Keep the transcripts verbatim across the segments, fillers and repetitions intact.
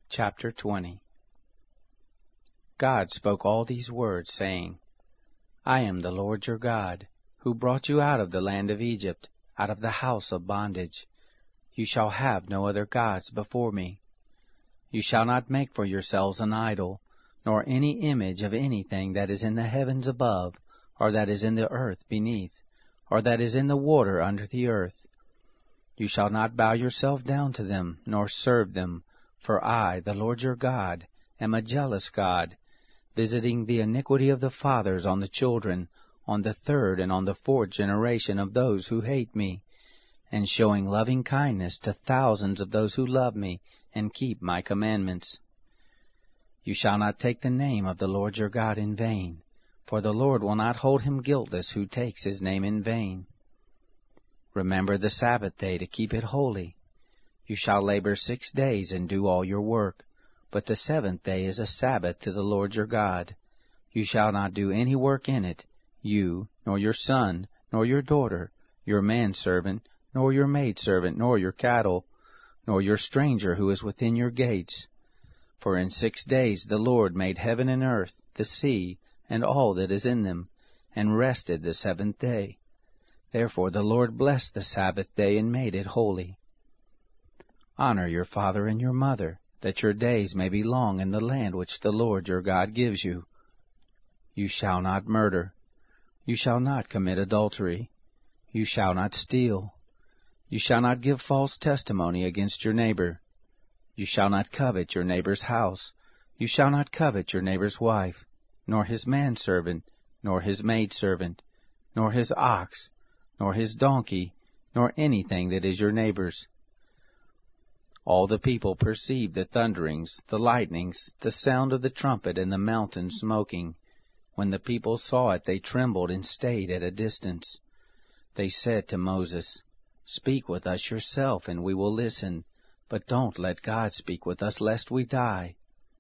Chapter twenty. God spoke all these words, saying, I am the Lord your God, who brought you out of the land of Egypt, out of the house of bondage. You shall have no other gods before me. You shall not make for yourselves an idol, nor any image of anything that is in the heavens above, or that is in the earth beneath, or that is in the water under the earth. You shall not bow yourself down to them, nor serve them, for I, the Lord your God, am a jealous God, visiting the iniquity of the fathers on the children, on the third and on the fourth generation of those who hate me, and showing loving kindness to thousands of those who love me and keep my commandments. You shall not take the name of the Lord your God in vain, for the Lord will not hold him guiltless who takes his name in vain. Remember the Sabbath day to keep it holy. You shall labor six days and do all your work, but the seventh day is a Sabbath to the Lord your God. You shall not do any work in it, you, nor your son, nor your daughter, your manservant, nor your maidservant, nor your cattle, nor your stranger who is within your gates. For in six days the Lord made heaven and earth, the sea, and all that is in them, and rested the seventh day. Therefore the Lord blessed the Sabbath day and made it holy. Honor your father and your mother, that your days may be long in the land which the Lord your God gives you. You shall not murder. You shall not commit adultery. You shall not steal. You shall not give false testimony against your neighbor. You shall not covet your neighbor's house. You shall not covet your neighbor's wife, nor his manservant, nor his maidservant, nor his ox, nor his donkey, nor anything that is your neighbor's. All the people perceived the thunderings, the lightnings, the sound of the trumpet, and the mountain smoking. When the people saw it, they trembled and stayed at a distance. They said to Moses, Speak with us yourself, and we will listen, but don't let God speak with us, lest we die.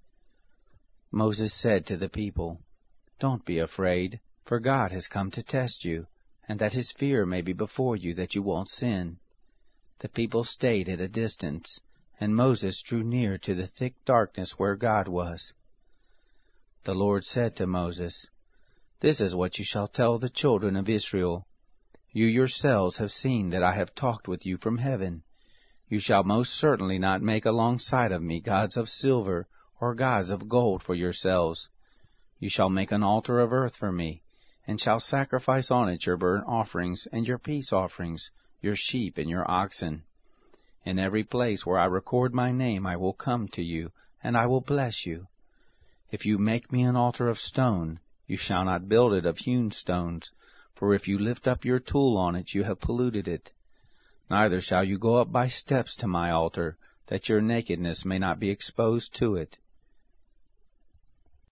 Moses said to the people, Don't be afraid, for God has come to test you, and that his fear may be before you, that you won't sin. The people stayed at a distance, and Moses drew near to the thick darkness where God was. The Lord said to Moses, This is what you shall tell the children of Israel. You yourselves have seen that I have talked with you from heaven. You shall most certainly not make alongside of me gods of silver or gods of gold for yourselves. You shall make an altar of earth for me, and shall sacrifice on it your burnt offerings and your peace offerings, your sheep and your oxen. In every place where I record my name I will come to you, and I will bless you. If you make me an altar of stone, you shall not build it of hewn stones, for if you lift up your tool on it, you have polluted it. Neither shall you go up by steps to my altar, that your nakedness may not be exposed to it.